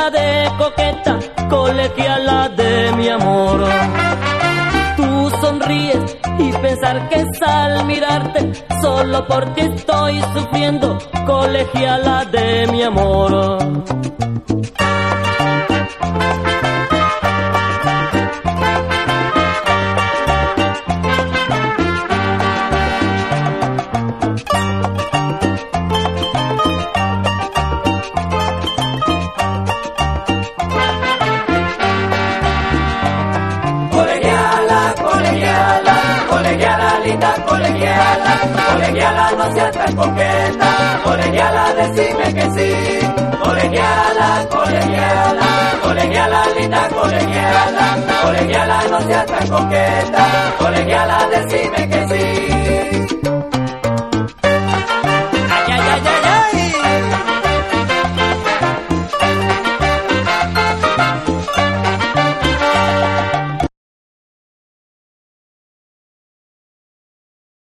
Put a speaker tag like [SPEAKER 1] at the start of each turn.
[SPEAKER 1] cara de coqueta, colegiala de mi amor. Tú sonríes y pensar que es al mirarte, solo por ti estoy sufriendo, colegiala de mi amor.
[SPEAKER 2] Colegiala, linda colegiala, colegiala no seas tan coqueta, colegiala decime que sí, colegiala, colegiala, colegiala, linda colegiala, colegiala no seas tan coqueta, colegiala decime que sí.